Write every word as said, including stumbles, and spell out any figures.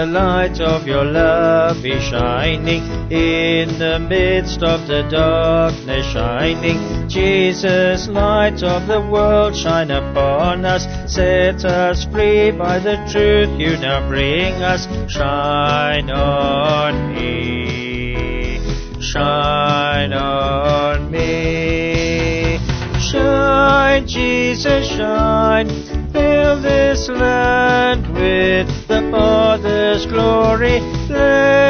the light of your love be shining in the midst of the darkness shining. Jesus, light of the world, shine upon us. Set us free by the truth you now bring us. Shine on me, shine on me. Shine, Jesus, shine. Fill this land with the Father's glory. Let